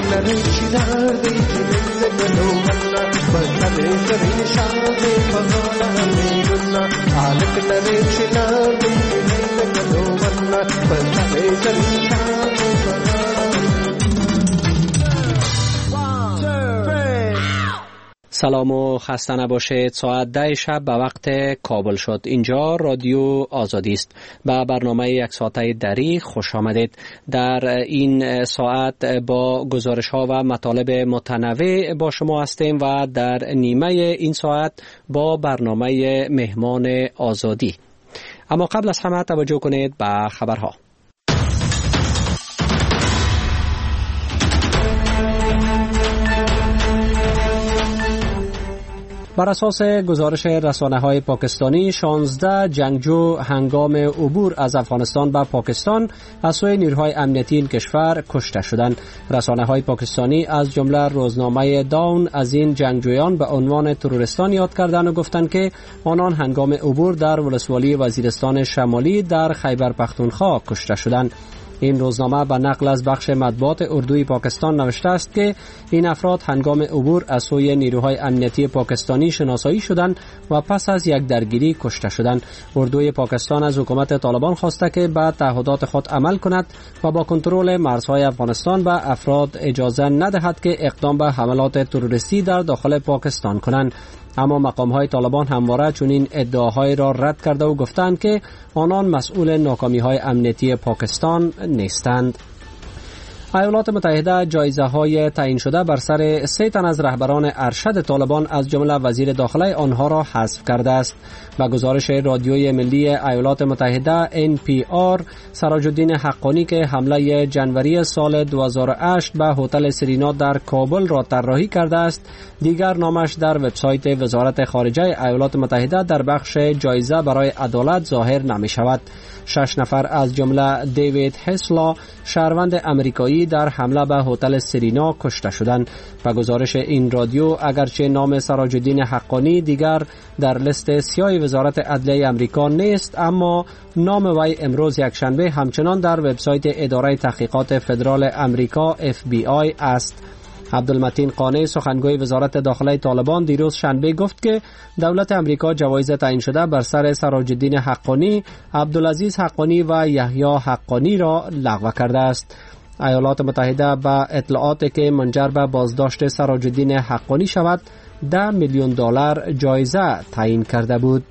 سلام و خسته نباشید. ساعت 10 شب به وقت کابل شد. اینجا رادیو آزادی است. به برنامه یک ساعته دری خوش آمدید. در این ساعت با گزارش ها و مطالب متنوع با شما هستیم و در نیمه این ساعت با برنامه مهمان آزادی. اما قبل از همه توجه کنید به خبرها. بر اساس گزارش رسانه‌های پاکستانی 16 جنگجو هنگام عبور از افغانستان به پاکستان از سوی نیروهای امنیتی این کشور کشته شدند. رسانه‌های پاکستانی از جمله روزنامه داون از این جنگجویان به عنوان تروریستان یاد کردند و گفتند که آنان هنگام عبور در ولسوالی وزیرستان شمالی در خیبر پختونخوا کشته شدند. این روزنامه به نقل از بخش مطبوعات اردوی پاکستان نوشته است که این افراد هنگام عبور از سوی نیروهای امنیتی پاکستانی شناسایی شدند و پس از یک درگیری کشته شدند. اردوی پاکستان از حکومت طالبان خواسته که به تعهدات خود عمل کند و با کنترل مرزهای افغانستان به افراد اجازه ندهد که اقدام به حملات تروریستی در داخل پاکستان کنند. اما مقام‌های طالبان همواره چنین ادعاهای را رد کرده و گفتند که آنان مسئول ناکامی‌های امنیتی پاکستان نیستند. ایالات متحده جایزه‌های تعیین شده بر سر 3 تن از رهبران ارشد طالبان از جمله وزیر داخله آنها را حذف کرده است. با گزارش رادیوی ملی ایالات متحده NPR، سراج الدین حقانی که حمله جنوری سال 2008 به هتل سرینا در کابل را طراحی کرده است، دیگر نامش در وبسایت وزارت خارجه ایالات متحده در بخش جایزه برای عدالت ظاهر نمی شود. 6 نفر از جمله دیوید هسلا، شهروند امریکایی، در حمله به هتل سرینا کشته شدند. به گزارش این رادیو، اگرچه نام سراج الدین حقانی دیگر در لیست سیاه وزارت عدلیه امریکا نیست، اما نام وی امروز یکشنبه همچنان در وبسایت اداره تحقیقات فدرال امریکا FBI است. عبدالمتین قانع، سخنگوی وزارت داخله طالبان، دیروز شنبه گفت که دولت امریکا جوایز تعیین شده بر سر سراج الدین حقانی، عبدالعزیز حقانی و یحیی حقانی را لغو کرده است. ایالات متحده با اطلاعاتی که منجر به بازداشت سراج الدین حقانی شود $10 میلیون جایزه تعیین کرده بود.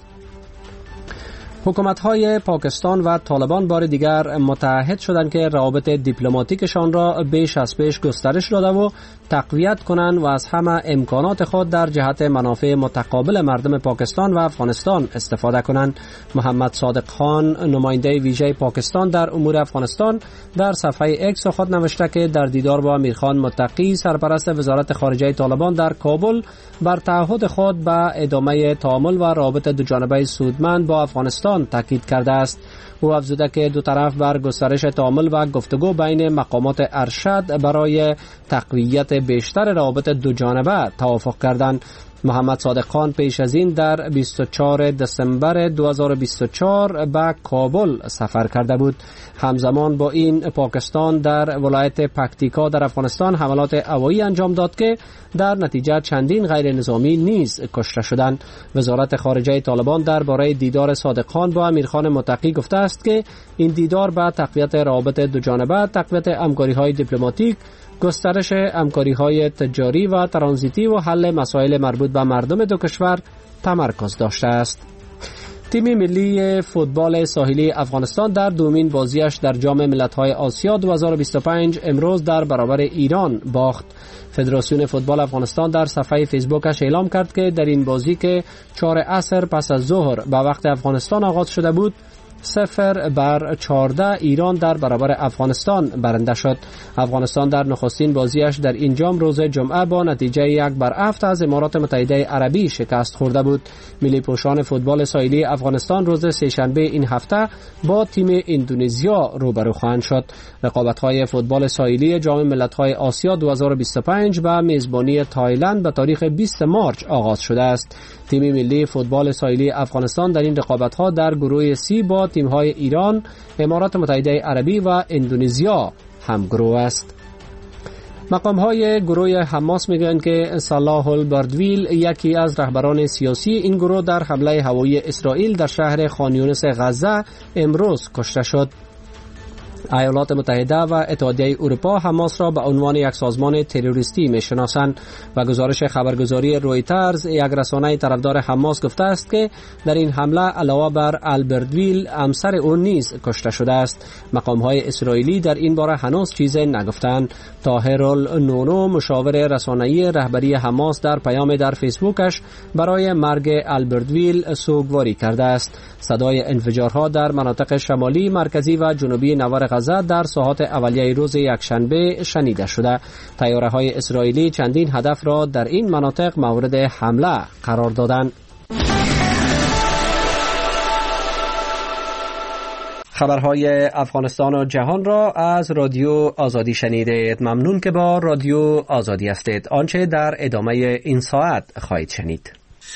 حکومت‌های پاکستان و طالبان بار دیگر متحد شدند که روابط دیپلماتیکشان را بیش از پیش گسترش داده و تقویت کنند و از همه امکانات خود در جهت منافع متقابل مردم پاکستان و افغانستان استفاده کنند. محمد صادق خان، نماینده ویژه پاکستان در امور افغانستان، در صفحه اکس خود نوشته که در دیدار با امیرخان متقی، سرپرست وزارت خارجه طالبان در کابل، بر تعهد خود به ادامه تعامل و روابط دوجانبه سودمند با افغانستان تاکید کرده است. او افزوده که دو طرف بر گسترش تعامل و گفتگو بین مقامات ارشد برای تقویت بیشتر روابط دوجانبه توافق کردند. محمد صادق خان پیش از این در 24 دسامبر 2024 به کابل سفر کرده بود. همزمان با این پاکستان در ولایت پکتیکا در افغانستان حملات هوایی انجام داد که در نتیجه چندین غیر نظامی نیز کشته شدند. وزارت خارجه طالبان درباره دیدار صادق خان با امیرخان متقی گفته است که این دیدار به تقویت روابط دوجانبه، تقویت همکاری‌های دیپلماتیک، گسترش همکاری‌های تجاری و ترانزیتی و حل مسائل مربوط به مردم دو کشور تمرکز داشته است. تیم ملی فوتبال ساحلی افغانستان در دومین بازیش در جام ملت‌های آسیا 2025 امروز در برابر ایران باخت. فدراسیون فوتبال افغانستان در صفحه فیسبوکش اعلام کرد که در این بازی که 4 عصر پس از ظهر به وقت افغانستان آغاز شده بود، 0-14 ایران در برابر افغانستان برنده شد. افغانستان در نخستین بازیش در این جام روز جمعه با نتیجه 1-7 از امارات متحده عربی شکست خورده بود. ملی پوشان فوتبال ساحلی افغانستان روز سه‌شنبه این هفته با تیم اندونزیا روبرو خواهند شد. رقابت‌های فوتبال ساحلی جام ملت‌های آسیا 2025 به میزبانی تایلند به تاریخ 20 مارس آغاز شده است. تیم ملی فوتبال ساحلی افغانستان در این رقابت‌ها در گروه سی با تیم‌های ایران، امارات متحده عربی و اندونزیا همگروه است. مقام‌های گروه حماس میگویند که صلاح البردویل، یکی از رهبران سیاسی این گروه، در حمله هوایی اسرائیل در شهر خان یونس غزه امروز کشته شد. ایالات متحده و اتحادیه اروپا حماس را به عنوان یک سازمان تروریستی می‌شناسند و گزارش خبرگزاری رویترز، یک رسانه طرفدار حماس، گفته است که در این حمله علاوه بر البردویل همسر او نیز کشته شده است. مقام‌های اسرائیلی در این باره هنوز چیزی نگفتند. طاهر النونو، مشاور رسانه‌ای رهبری حماس، در پیام در فیسبوکش برای مرگ البردویل سوگواری کرده است. صدای انفجارها در مناطق شمالی، مرکزی و جنوبی نوار غزه در ساعات اولیه روز یکشنبه شنیده شده. طیاره‌های اسرائیلی چندین هدف را در این مناطق مورد حمله قرار دادند. خبرهای افغانستان و جهان را از رادیو آزادی شنیدید. ممنون که با رادیو آزادی هستید. آنچه در ادامه این ساعت خواهید شنید: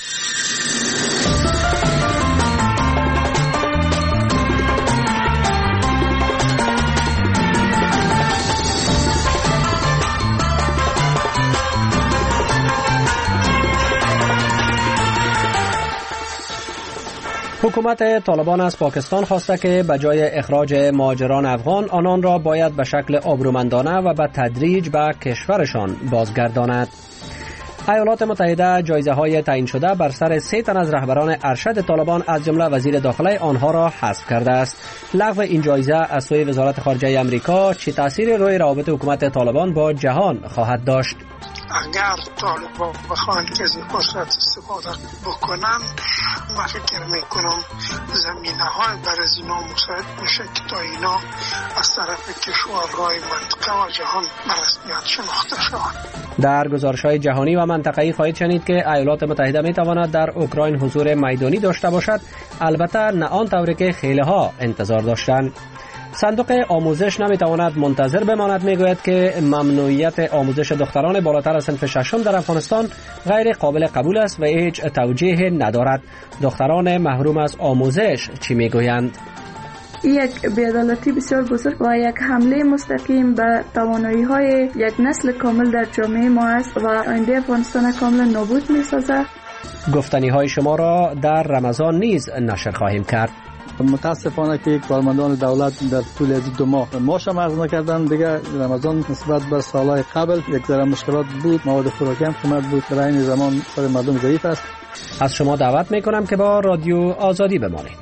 حکومت طالبان از پاکستان خواسته که به جای اخراج مهاجران افغان، آنان را باید به شکل آبرومندانه و به تدریج به کشورشان بازگرداند. ایالات متحده جایزه‌های تعیین شده بر سر 3 تن از رهبران ارشد طالبان از جمله وزیر داخله آنها را حذف کرده است. لغو این جایزه از سوی وزارت خارجه آمریکا چه تأثیری روی روابط حکومت طالبان با جهان خواهد داشت؟ اگر طالبان بخواهند که از این فرصت استفاده بکنن، من فکر میکنم زمینه های بر از اینا مساعد میشه که تا اینا از طرف کشورهای منطقه و جهان به رسمیت شناخته شوند. در گزارش‌های جهانی و منطقه‌ای خواهید شنید که ایالات متحده میتواند در اوکراین حضور میدانی داشته باشد، البته نه آن طوری که خیلی‌ها انتظار داشتند. صندوق آموزش نمیتواند منتظر بماند. میگوید که ممنوعیت آموزش دختران بالاتر از صنف ششم در افغانستان غیر قابل قبول است و هیچ توجیه ندارد. دختران محروم از آموزش چی میگویند؟ یک بی‌عدالتی بسیار بزرگ و یک حمله مستقیم به توانایی‌های یک نسل کامل در جامعه ما است و آینده افغانستان کاملا نابود می‌سازد. گفتنی‌های شما را در رمضان نیز نشر خواهیم کرد. متاسفانه که کارمندان دولت در طول از 2 ماه معاشم عرض نکردن. دیگه رمضان نسبت به سالهای قبل یک ذره مشکلات بود، مواد خوراکی هم قیمت بود، در این زمان سر مردم ضعیف است. از شما دعوت میکنم که با رادیو آزادی بمانید.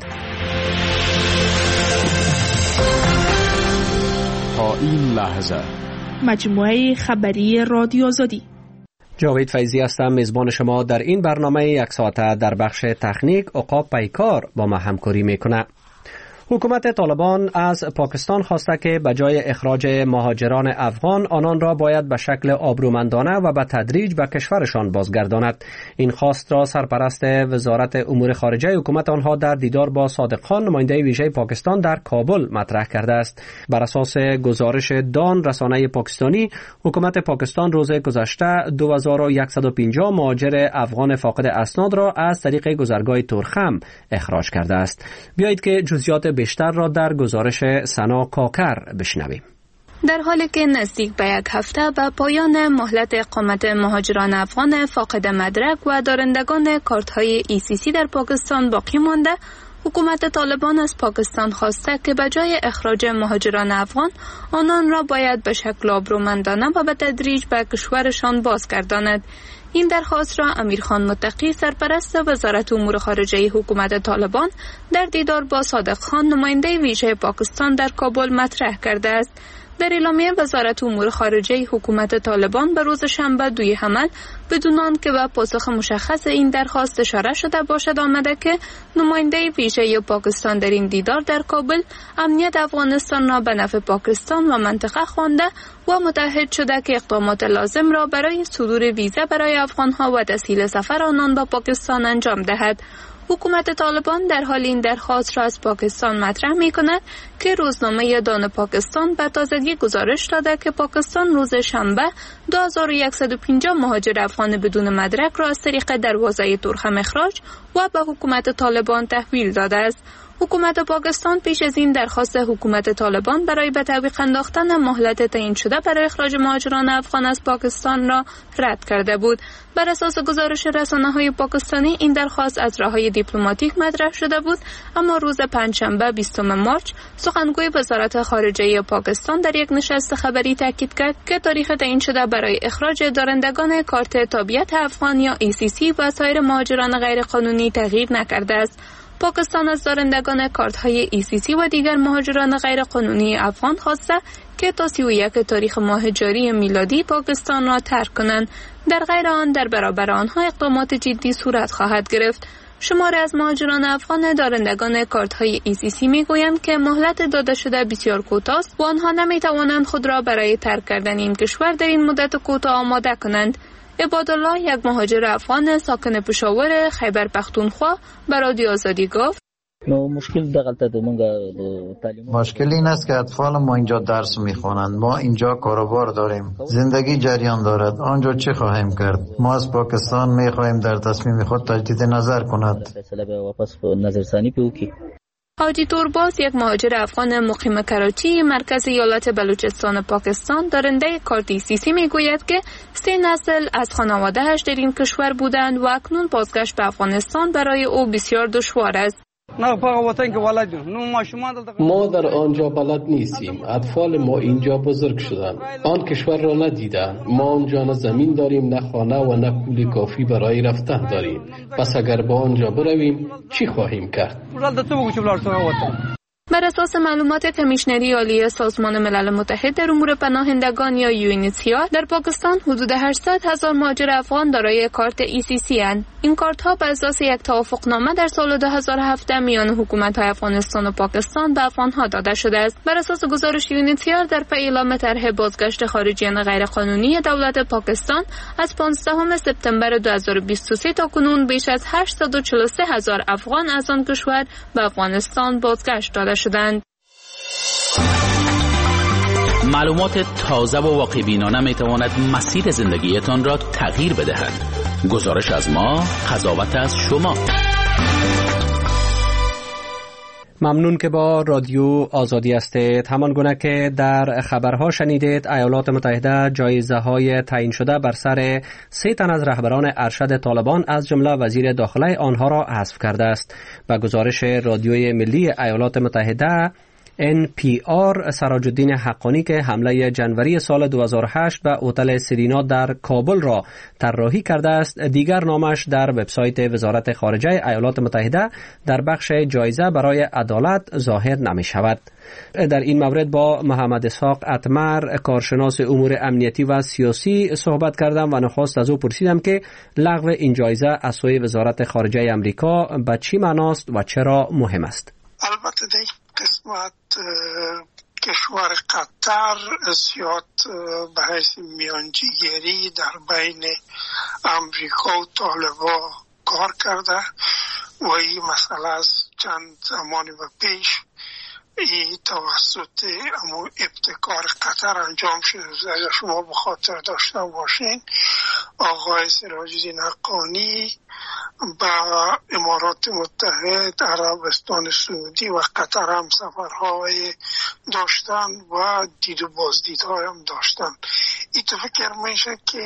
تا این لحظه مجموعه خبری رادیو آزادی. جاوید فیضی هستم، میزبان شما در این برنامه 1 ساعته. در بخش تکنیک عقاب پیکار با ما همکاری میکنه. حکومت طالبان از پاکستان خواسته که به جای اخراج مهاجران افغان، آنان را باید به شکل آبرومندانه و به تدریج به کشورشان بازگرداند. این خواست را سرپرست وزارت امور خارجه حکومت آنها در دیدار با صادق خان، نماینده ویژه پاکستان در کابل مطرح کرده است. بر اساس گزارش دان، رسانه پاکستانی، حکومت پاکستان روز گذشته 2150 مهاجر افغان فاقد اسناد را از طریق گذرگاه تورخم اخراج کرده است. بیایید که جزئیات بیشتر را در گزارش سنا کاکر بشنویم. در حالی که نزدیک به 1 هفته به پایان مهلت اقامت مهاجران افغان فاقد مدرک و دارندگان کارت‌های ECC در پاکستان باقی مانده، حکومت طالبان از پاکستان خواسته که به جای اخراج مهاجران افغان، آنان را باید به شکل آبرومندانه و به تدریج به کشورشان بازگرداند. این درخواست را امیرخان متقی، سرپرست وزارت امور خارجه حکومت طالبان، در دیدار با صادق خان، نماینده ویژه پاکستان در کابل مطرح کرده است. در اعلامیه وزارت امور خارجه حکومت طالبان به روز شنبه 2 حمل بدون آنکه به پاسخ مشخص این درخواست اشاره شده باشد آمده که نماینده ویژه پاکستان در این دیدار در کابل امنیت افغانستان را به نفع پاکستان و منطقه خوانده و متحد شده که اقدامات لازم را برای صدور ویزا برای افغانها و تسهیل سفر آنان به پاکستان انجام دهد. حکومت طالبان در حال این درخواست را از پاکستان مطرح می کند که روزنامه دان پاکستان به تازگی گزارش داده که پاکستان روز شنبه 2150 مهاجر افغان بدون مدرک را از طریق دروازه تورخم اخراج و به حکومت طالبان تحویل داده است. حکومت پاکستان پیش از این درخواست حکومت طالبان برای به تعویق انداختن مهلت تعیین شده برای اخراج مهاجران افغان از پاکستان را رد کرده بود. بر اساس گزارش رسانه‌های پاکستانی این درخواست از راه‌های دیپلماتیک مطرح شده بود، اما روز پنجشنبه 20 مارس سخنگوی وزارت خارجه پاکستان در یک نشست خبری تاکید کرد که تاریخ تعیین شده برای اخراج دارندگان کارت تابعیت افغان یا ECC و سایر مهاجران غیرقانونی تغییر نکرده است. پاکستان از دارندگان کارت‌های ECC و دیگر مهاجران غیرقانونی افغان خواسته که تا 31 تاریخ ماه جاری میلادی پاکستان را ترک کنند. در غیر آن در برابر آنها اقدامات جدی صورت خواهد گرفت. شماری از مهاجران افغان دارندگان کارت‌های ECC میگویند که مهلت داده شده بسیار کوتاه است و آنها نمیتوانند خود را برای ترک کردن این کشور در این مدت کوتاه آماده کنند. عبادالله، یک مهاجر افغان ساکن پشاور خیبر پختونخوا، به رادیو آزادی گفت: مشکل این است که اطفال ما اینجا درس میخوانند، ما اینجا کاروبار داریم، زندگی جریان دارد، آنجا چه خواهیم کرد؟ ما از پاکستان میخواهیم در تصمیم خود تجدید نظر کند. حاجی تورباز، یک مهاجر افغان مقیم کراچی مرکز ایالت بلوچستان پاکستان دارنده کارت ECC میگوید که 3 نسل از خانواده‌اش در این کشور بودند و اکنون بازگشت به افغانستان برای او بسیار دشوار است. ما در آنجا بلد نیستیم. اطفال ما اینجا بزرگ شدند، آن کشور را ندیدند. ما آنجا نه زمین داریم، نه خانه و نه پول کافی برای رفتن داریم. پس اگر با آنجا برویم چی خواهیم کرد؟ بر اساس معلومات کمیشنری عالی سازمان ملل متحد در امور پناهندگان یا UNHCR، در پاکستان حدود 800,000 مهاجر افغان دارای کارت ECC اند. این کارت ها بر اساس یک توافقنامه در سال 2017 میان حکومت‌های افغانستان و پاکستان به افغان‌ها داده شده است. بر اساس گزارش UNHCR، در پی اعلام طرح بازگشت خارجیان غیرقانونی دولت پاکستان از 15 سپتامبر 2023 تا کنون بیش از 843,000 افغان از آن کشور به افغانستان بازگشت داده شدند. معلومات تازه و واقع بینانه می تواند مسیر زندگیتان را تغییر بدهد. گزارش از ما، قضاوت از شما. ممنون که با رادیو آزادی هستید. همان گونه که در خبرها شنیدید، ایالات متحده جایزه های تعیین شده بر سر 3 تن از رهبران ارشد طالبان از جمله وزیر داخله آنها را حذف کرده است. به گزارش رادیوی ملی ایالات متحده NPR، سراج الدین حقانی که حمله جنوری سال 2008 به هتل سرینا در کابل را طراحی کرده است، دیگر نامش در وبسایت وزارت خارجه ایالات متحده در بخش جایزه برای عدالت ظاهر نمی شود. در این مورد با محمد اسحاق اتمر، کارشناس امور امنیتی و سیاسی صحبت کردم و نخست از او پرسیدم که لغو این جایزه از سوی وزارت خارجه امریکا به چی معناست و چرا مهم است. البته در قسمت کشور قطر زیاد به حیث میانجیگری در بین امریکا و طالبان کار کرده و این مسئله از چند زمانی به پیش توسط ابتکار قطر انجام شده. اگر شما به خاطر داشته باشین، آقای سراج الدین حقانی به امارات متحد، عربستان سعودی و قطر هم سفرهای داشتن و دید و بازدیدهای هم داشتن. این تو فکر میشه که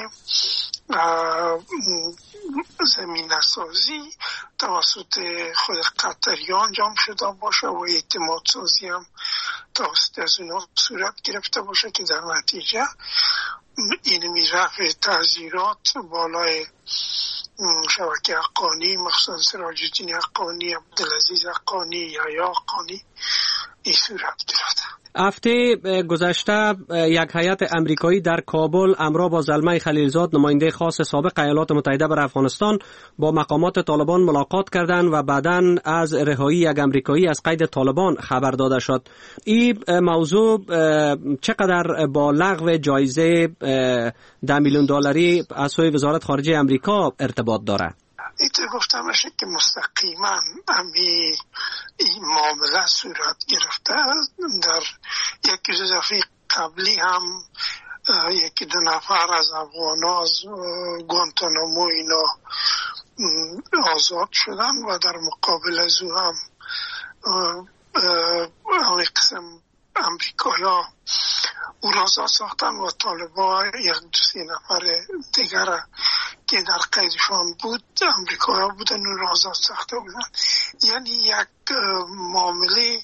زمینه سازی توسط خود قطری انجام شده باشه و اعتماد سازی هم توسط از اونا صورت گرفته باشه که در نتیجه این رفع تعزیرات بالای شبکه حقانی، مخصوصا سراج الدین حقانی، عبدالعزیز حقانی، یحیی حقانی این صورت گرفته. هفته گذشته یک هیئت امریکایی در کابل همراه با زلمه خلیلزاد، نماینده خاص سابق ایالات متحده بر افغانستان، با مقامات طالبان ملاقات کردند و بعداً از رهایی یک امریکایی از قید طالبان خبر داده شد. این موضوع چقدر با لغو جایزه $10 میلیون از سوی وزارت خارجه امریکا ارتباط داره؟ ایت گفتم باشه که مستقیما این معامله صورت گرفته. در یک دفعه قبلی هم 1-2 نفر از افغان‌ها از گوانتانامو اینا آزاد شدن و در مقابل از او هم همه قسم امریکایا او را آزاد ساختن و طالبان یک دو سه نفر دیگر که در قیدشان بود امریکایا بودن و را آزاد ساخته بودن. یعنی یک معامله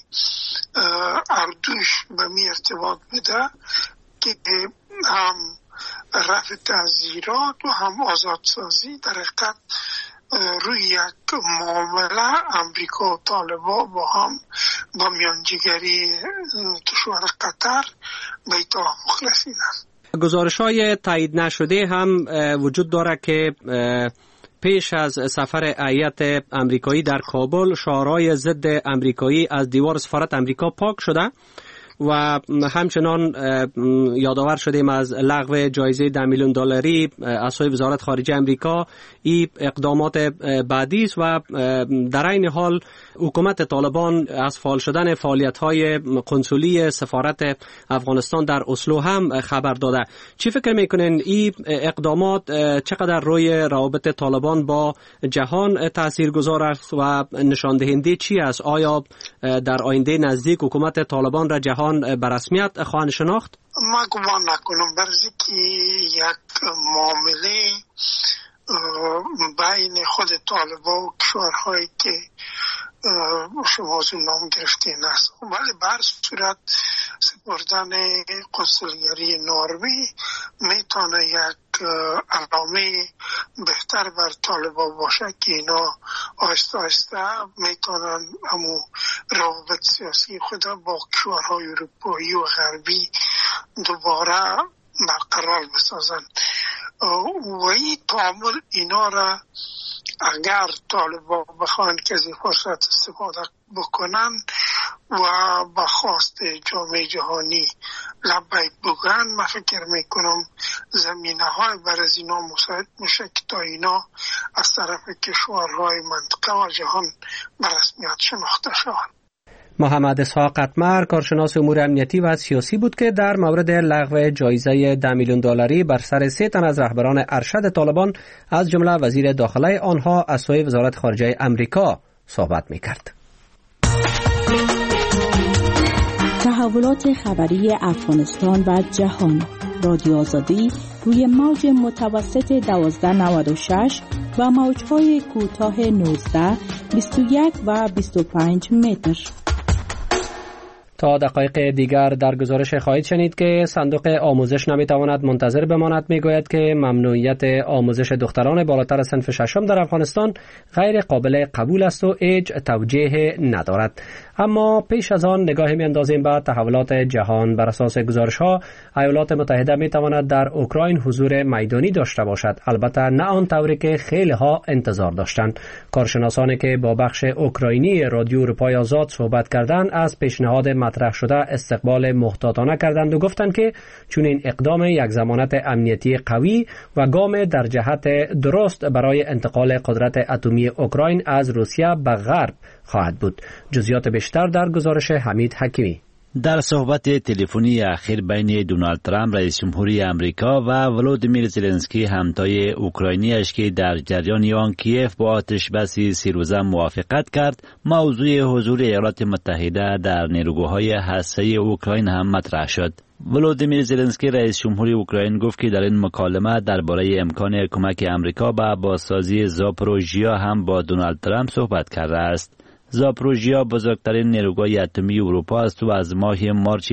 اردوش به می ارتباط بوده که هم رفع تعزیرات و هم آزادسازی در حقیقت روی یک معامله امریکا و طالبان با هم با میانجیگری کشور قطر به اتفاق رسیدند. گزارش‌های تایید نشده هم وجود دارد که پیش از سفر هیئت امریکایی در کابل شعارهای ضد امریکایی از دیوار سفارت امریکا پاک شده و همچنان یادآور شدیم از لغو جایزه $10 میلیون از سوی وزارت خارجه امریکا. این اقدامات بعدی است و در این حال حکومت طالبان از فعال شدن فعالیت‌های قنصلی سفارت افغانستان در اسلو هم خبر داده. چی فکر میکنین این اقدامات چقدر روی روابط طالبان با جهان تاثیرگذار است و نشان دهنده چی است؟ آیا در آینده نزدیک حکومت طالبان را جهان به رسمیت خواهند شناخت؟ ما گمان نکنم، برای که یک معامله بین خود طالبان و کشورهایی که شما از اون نام گرفتین است، ولی بر صورت سپردن قنصلگری نروژ میتونه یک علامه بهتر بر طالبان باشه که اینا آهسته آهسته میتونن همون روابط سیاسی خود با کشورهای اروپایی و غربی دوباره برقرار بسازن و این تعامل اینا را اگر طالبان بخواهند که از این فرصت استفاده بکنن و با خواست جامعه جهانی لبیک بگن، من فکر میکنم زمینه های بر از اینا مساعد میشه که تا اینا از طرف کشورهای منطقه و جهان به رسمیت شناخته شوند. محمد اسحاق قطمر کارشناس امور امنیتی و سیاسی بود که در مورد لغو جایزه $10 میلیون بر سر 3 تن از رهبران ارشد طالبان از جمله وزیر داخله آنها از سوی وزارت خارجه امریکا صحبت می‌کرد. تحولات خبری افغانستان و جهان، رادیو آزادی روی موج متوسط 1296 و موج‌های کوتاه 19، 21 و 25 متر. تا دقایق دیگر در گزارش خواهید شنید که صندوق آموزش نمیتواند منتظر بماند. میگوید که ممنوعیت آموزش دختران بالاتر صنف ششم در افغانستان غیر قابل قبول است و هیچ توجیه ندارد. اما پیش از آن نگاهی میاندازیم به تحولات جهان. بر اساس گزارش‌ها ایالات متحده میتواند در اوکراین حضور میدانی داشته باشد، البته نه آن طوری که خیلی ها انتظار داشتند. کارشناسانی که با بخش اوکراینی رادیو اروپای آزاد صحبت کردند از پیشنهاد مطرح شده استقبال محتاطانه کردند و گفتند که چون این اقدام یک ضمانت امنیتی قوی و گام در جهت درست برای انتقال قدرت اتمی اوکراین از روسیه به غرب خواهد بود. جزئیات بیشتر در گزارش حمید حکیمی. در صحبت تلفنی اخیر بین دونالد ترامپ رئیس جمهوری امریکا و ولودیمیر زلنسکی همتای اوکراینیش که در جریان آن کیف با آتش بس 3 روزه موافقت کرد، موضوع حضور ایالات متحده در نیروگاه‌های هسته‌ای اوکراین هم مطرح شد. ولودیمیر زلنسکی رئیس جمهوری اوکراین گفت که در این مکالمه درباره امکان کمک امریکا به بازسازی زاپروژیا هم با دونالد ترامپ صحبت کرده است. زاپروژیا بزرگترین نیروگاه اتمی اروپا است و از ماه مارچ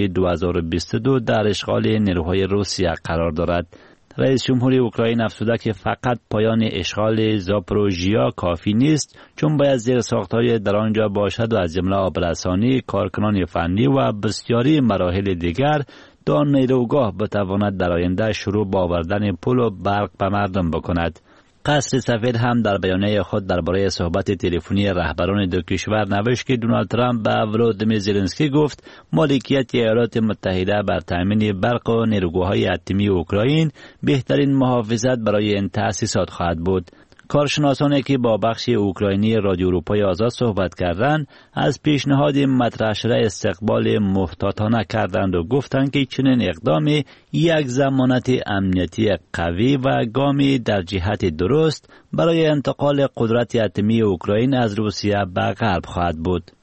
2022 در اشغال نیروهای روسیه قرار دارد. رئیس جمهوری اوکراین افزوده که فقط پایان اشغال زاپروژیا کافی نیست، چون باید زیرساخت‌های در آنجا باشد و از جمله آبرسانی، کارکنان فنی و بسیاری مراحل دیگر تا نیروگاه بتواند در آینده شروع به آوردن پول و برق به مردم بکند. قصر سفید هم در بیانیه خود درباره صحبت تلفنی رهبران دو کشور نوشت که دونالد ترامپ به ولودیمیر زلنسکی گفت مالکیت ایالات متحده بر تامین برق و نیروگاه‌های اتمی اوکراین بهترین محافظت برای این تأسیسات خواهد بود. کارشناسانی که با بخش اوکراینی رادیو اروپای آزاد صحبت کردند از پیشنهاد مطرح شده استقبال محتاطانه کردند و گفتند که چنین اقدامی یک ضمانت امنیتی قوی و گامی در جهت درست برای انتقال قدرت اتمی اوکراین از روسیه به غرب خواهد بود.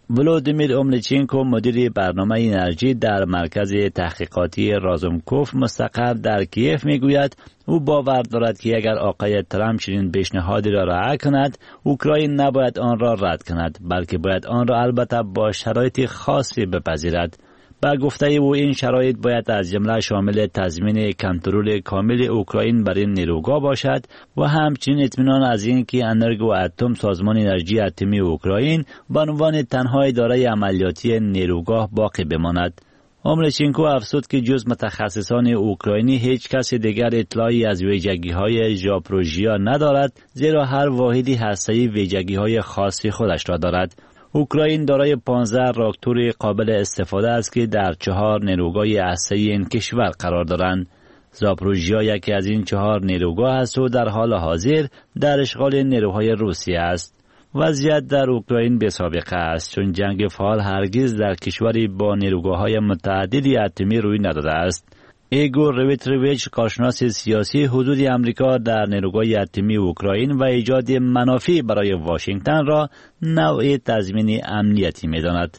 ولودیمیر اوملچینکو مدیر برنامه انرژی در مرکز تحقیقاتی رازومکوف مستقر در کیف میگوید او باور دارد که اگر آقای ترامپ چنین پیشنهادی را رد کند، اوکراین نباید آن را رد کند، بلکه باید آن را البته با شرایط خاصی بپذیرد. با گفته او این شرایط باید از جمله شامل تضمین کنترل کامل اوکراین بر این نیروگاه باشد و همچنین اطمینان از این که انرگو اتم سازمان انرژی اتمی اوکراین به عنوان تنها اداره عملیاتی نیروگاه باقی بماند. اوملچینکو افزود که جز متخصصان اوکراینی هیچ کس دیگر اطلاعی از ویژگی‌های ژاپروژیا ندارد، زیرا هر واحدی هسته‌ای ویژگی‌های خاصی خودش را دارد. اوکراین دارای 15 راکتور قابل استفاده است که در 4 نیروگاه هسته‌ای این کشور قرار دارند. زاپروژیا یکی از این 4 نیروگاه است و در حال حاضر در اشغال نیروهای روسیه است. وضعیت در اوکراین بی‌سابقه است، چون جنگ فعال هرگز در کشوری با نیروگاه‌های متعددی اتمی روی نداده است. ایگور رویتروویچ، کارشناس سیاسی حدود امریکا در نیروگاه اتمی اوکراین و ایجاد منافع برای واشنگتن را نوع تضمین امنیتی می‌داند.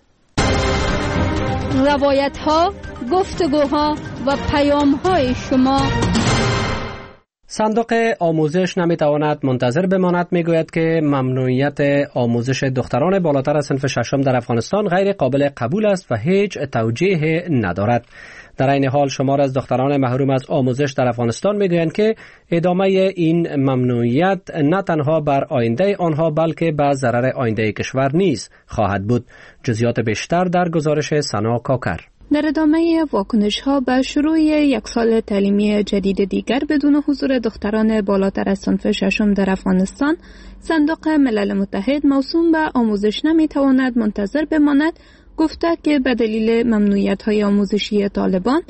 روایت‌ها، گفتگوها و پیام‌های شما. صندوق آموزش نمیتواند منتظر بماند. میگوید که ممنوعیت آموزش دختران بالاتر از صنف ششم در افغانستان غیر قابل قبول است و هیچ توجیه ندارد. در این حال شمار از دختران محروم از آموزش در افغانستان میگویند که ادامه این ممنوعیت نه تنها بر آینده آنها بلکه به ضرر آینده کشور نیز خواهد بود. جزئیات بیشتر در گزارش سنا کاکر. در ادامه واکنش‌ها به شروع یک سال تعلیمی جدید دیگر بدون حضور دختران بالاتر از صنف ششم در افغانستان، صندوق ملل متحد موسوم به آموزش نمی‌تواند منتظر بماند، گفته که به دلیل ممنوعیت‌های آموزشی طالبان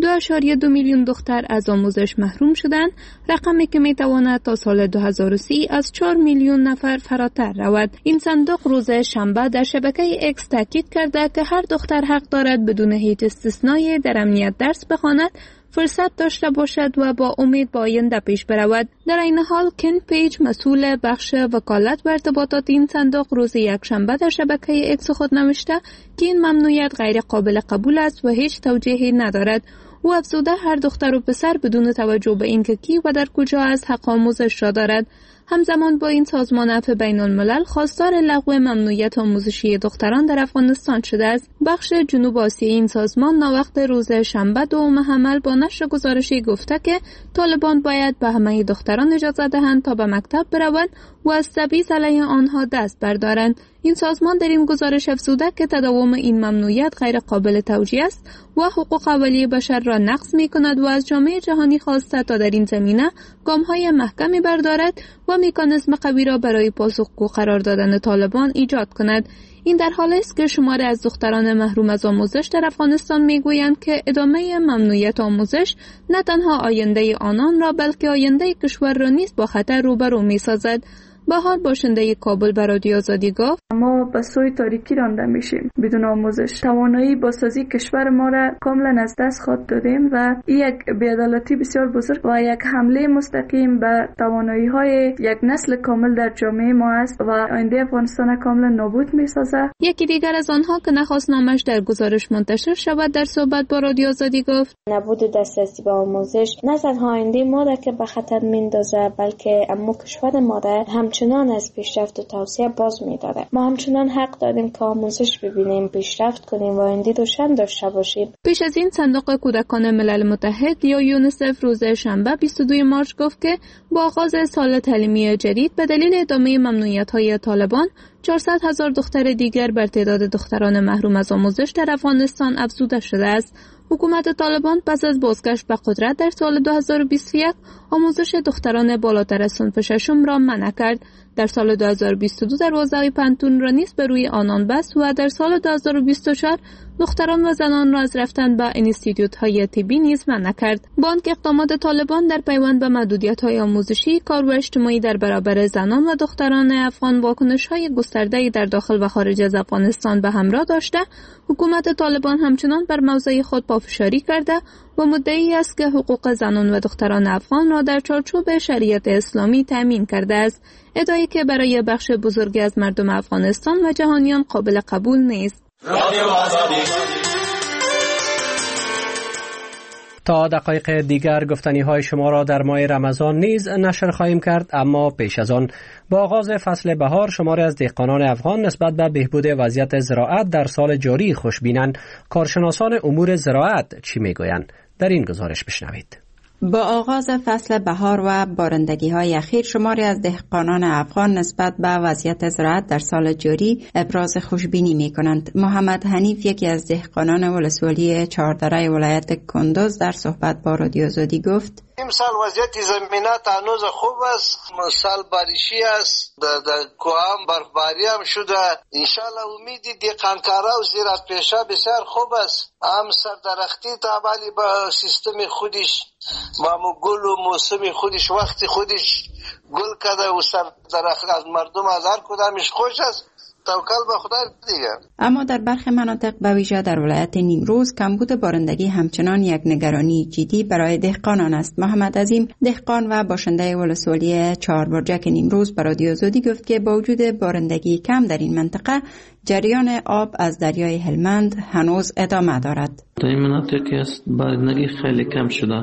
2.2 میلیون دختر از آموزش محروم شدند، رقمی که می‌تواند تا سال 2030 از 4 میلیون نفر فراتر رود. این صندوق روز شنبه در شبکه اکس تاکید کرده که هر دختر حق دارد بدون هیچ استثنایی در امنیت درس بخواند، فرصت داشته باشد و با امید به آینده پیش برود. در این حال کن پیج، مسئول بخش وکالت و ارتباطات این صندوق، روز یکشنبه در شبکه اکس خود نوشته که این ممنوعیت غیر قابل قبول است و هیچ توجیهی ندارد. او افزوده هر دختر و پسر بدون توجه به اینکه کی و در کجا است حق آموزش را دارد. همزمان با این سازمان عفو بین الملل خواستار لغو ممنوعیت آموزشی دختران در افغانستان شده است. بخش جنوب آسیایی این سازمان ناوقت روز شنبه 2 حمل با نشر گزارشی گفته که طالبان باید به همه دختران اجازه دهند تا به مکتب بروند و از تبعیض علیه آنها دست بردارند. این سازمان در این گزارش افزوده که تداوم این ممنوعیت غیر قابل توجیه است و حقوق اولیه بشر را نقض می‌کند و از جامعه جهانی خواسته تا در این زمینه گام‌های محکمی بردارد و مکانیزم قوی را برای پاسخگو قرار دادن طالبان ایجاد کند. این در حالی است که شماری از دختران محروم از آموزش در افغانستان میگویند که ادامه ممنوعیت آموزش نه تنها آینده آنان را بلکه آینده کشور را نیز با خطر روبرو می‌سازد. به حال باشنده کابل به رادیو آزادی گفت ما به سوی تاریکی رانده میشیم. بدون آموزش توانایی بازسازی کشور ما را کاملا از دست خود دادیم و این یک بی‌عدالتی بسیار بزرگ و یک حمله مستقیم به توانایی های یک نسل کامل در جامعه ما است و آینده افغانستان کاملا نابود میسازه. یکی دیگر از آنها که نخواست نامش در گزارش منتشر شود در صحبت با رادیو آزادی گفت نبود دسترسی به آموزش نه تنها آینده ما را که به خطر میندازه بلکه کشور ما را همچنان از پیشرفت و توسعه باز می‌داره. ما همچنان حق داریم که آموزش ببینیم، پیشرفت کنیم و آینده روشن داشته باشیم. پیش از این صندوق کودکان ملل متحد یا یونیسف روز شنبه 22 مارس گفت که با آغاز سال تعلیمی جدید به دلیل ادامه ممنوعیت‌های طالبان 400,000 دختر دیگر بر تعداد دختران محروم از آموزش در افغانستان افزوده شده است. حکومت طالبان پس از بازگشت به قدرت در سال 2021 آموزش دختران بالاتر از صنف ششم را منع کرد. در سال 2022 دروازه پانتون را نیز به روی آنان بست و در سال 2024 دختران و زنان را از رفتن به اینستیتوت‌های طبی نیز منع کرد. با آنکه اقدامات طالبان در پیوند به محدودیت‌های آموزشی، کار و اجتماعی در برابر زنان و دختران افغان واکنش‌های گسترده‌ای در داخل و خارج از افغانستان به همراه داشته، حکومت طالبان همچنان بر موضع خود پافشاری کرده و مدعی است که حقوق زنان و دختران افغان را در چارچوب شریعت اسلامی تأمین کرده است، ادعایی که برای بخش بزرگی از مردم افغانستان و جهانیان قابل قبول نیست. تا دقایق دیگر گفتنی های شما را در ماه رمضان نیز نشر خواهیم کرد، اما پیش از آن با آغاز فصل بهار شماری از دهقانان افغان نسبت به بهبود وضعیت زراعت در سال جاری خوشبینند. کارشناسان امور زراعت چی میگویند؟ در این گزارش بشنوید. با آغاز فصل بهار و بارندگی‌های اخیر شماری از دهقانان افغان نسبت به وضعیت زراعت در سال جاری ابراز خوشبینی می‌کنند. محمد حنیف، یکی از دهقانان ولسوالی چهاردره ولایت کندوز، در صحبت با رادیو آزادی گفت: امسال وضعیت زمینات هنوز خوب است، سال باریشی است، در کوام برفباری هم شده. انشالله امیدی دهقانکارا و زراعت پیشا بسیار خوب است. هم سردرختی تابعی با سیستم خودش و گل و موسم خودش وقت خودش گل کرده و سردرخت از مردم از هر کدامش خوش است. توکل به خدا دیگه. اما در برخی مناطق به ویژه در ولایت نیمروز کمبود بارندگی همچنان یک نگرانی جدی برای دهقانان است. محمد عظیم، دهقان و باشنده ولسوالی چهاربرجک نیمروز، به رادیو آزادی گفت که با وجود بارندگی کم در این منطقه جریان آب از دریای هلمند هنوز ادامه دارد. در این مناطقی است بارندگی خیلی کم شده.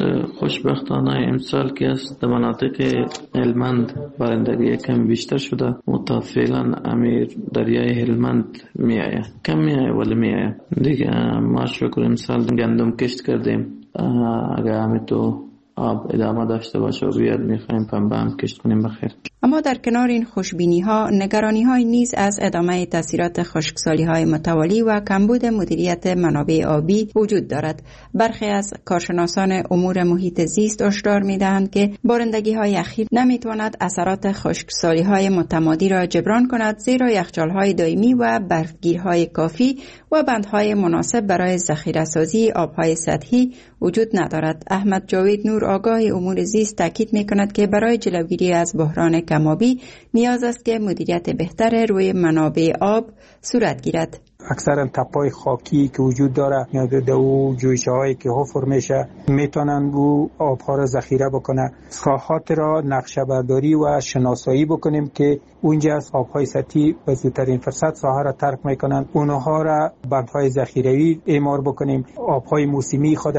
خوشبختانه امسال که است در مناطق هلمند بارندگی کم بیشتر شده. متفعلا امیر دریای هلمند میآید. کم میآید ولی میآید. دیگه ما شکر امسال گندم کشت کردیم. اگر همین تو آب ادامه داشته باشه و بیاد میخوایم پنبه هم کشت کنیم بخیر. اما در کنار این خوشبینی ها، نگرانی های نیز از ادامه تاثیرات خشکسالی های متوالی و کمبود مدیریت منابع آبی وجود دارد. برخی از کارشناسان امور محیط زیست هشدار می‌دهند که بارندگی های اخیر نمیتواند اثرات خشکسالی های متمادی را جبران کند، زیرا یخچال های دائمی و برفگیرهای کافی و بندهای مناسب برای ذخیره‌سازی آبهای سطحی وجود ندارد. احمد جاوید نور، آگاه امور زیست، تاکید می‌کند که برای جلوگیری از بحران کم‌آبی نیاز است که مدیریت بهتر روی منابع آب صورت گیرد. اکثرا تپای خاکی که وجود داره یا دو جویچه هایی که حفر میشه میتونن او آبها را ذخیره بکنه. ساحات را نقشه برداری و شناسایی بکنیم که اونجا از آبهای سطحی به زودترین فرصت ساحه را ترک میکنن، اونها را بندهای ذخیروی اعمار بکنیم. آبهای موسمی خود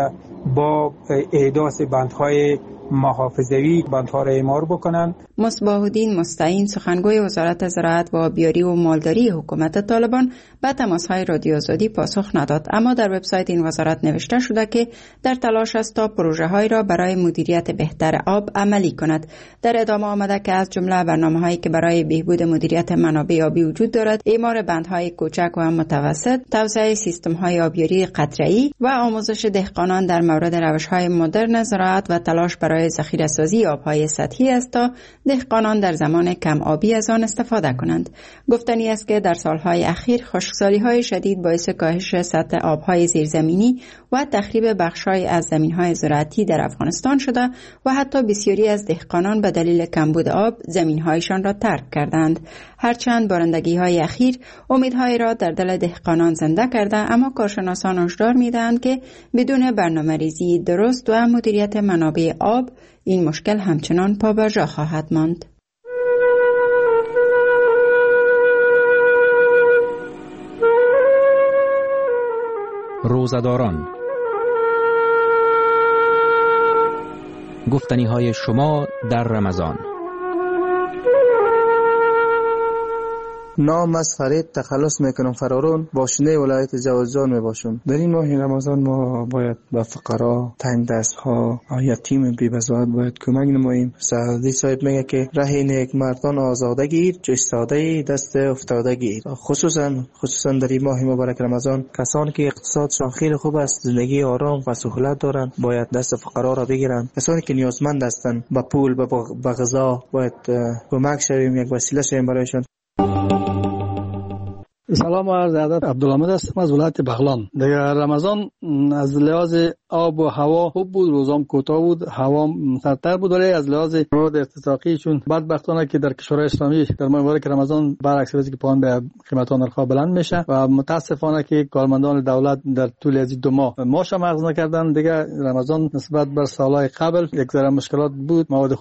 با احداث بندهای محافظوی بندها را اعمار بکنن. مصباح الدین مستعین، سخنگوی وزارت زراعت و آبیاری و مالداری حکومت طالبان، به تماس‌های رادیو آزادی پاسخ نداد، اما در وبسایت این وزارت نوشته شده که در تلاش است تا پروژه‌هایی را برای مدیریت بهتر آب عملی کند. در ادامه آمده که از جمله برنامه‌هایی که برای بهبود مدیریت منابع آبی وجود دارد، اعمار بندهای کوچک و متوسط، توسعه سیستم‌های آبیاری قطره‌ای و آموزش دهقانان در مورد روش‌های مدرن زراعت و تلاش برای ذخیره‌سازی آب‌های سطحی است تا دهقانان در زمان کم آبی از آن استفاده کنند. گفتنی است که در سالهای اخیر خشکسالی‌های شدید باعث کاهش سطح آب‌های زیرزمینی و تخریب بخش‌های از زمین‌های زراعتی در افغانستان شده و حتی بسیاری از دهقانان به دلیل کمبود آب زمین‌هایشان را ترک کردند. هرچند بارندگی‌های اخیر امیدهای را در دل دهقانان زنده کرده، اما کارشناسان هشدار می‌دهند که بدون برنامه‌ریزی درست و مدیریت منابع آب این مشکل همچنان پابرجا خواهد ماند. روزه‌داران، گفتنی‌های شما در رمضان. نام از خرید تخلص میکنم فرارون باشنده ولایت جوزجان میباشم. در این ماه رمضان ما باید به فقرا، تنگ دست ها، یتیم بی بزاعت باید کمک نماییم. سعدی صاحب میگه که ره نیک مردان آزاده گیر، جش ساده دست افتاده گیر. خصوصا در این ماه مبارک رمضان کسانی که اقتصادشان خیلی خوب است، زندگی آرام و سهولت دارند، باید دست فقرا را بگیرند. کسانی که نیازمند هستند به پول، به غذا باید کمک شویم، یک وسیله شویم برایشان. سلام و عرض ادب. عبدالحمید هستم از ولایت بغلان. دیگه رمضان از لحاظ آب و هوا خوب بود، روزام کوتاه بود، هوا سردتر بود، ولی از لحاظ مواد ارتزاقی چون بدبختانه که در کشورهای اسلامی در ماه مبارک رمضان برعکس وضعی که پایان به قیمت نرخ‌ها بلند میشه و متاسفانه که کارمندان دولت در طول از 2 ماه معاش اخذ نکردن. دیگه رمضان نسبت بر سالهای قبل یک ذره مشکلات بود، مواد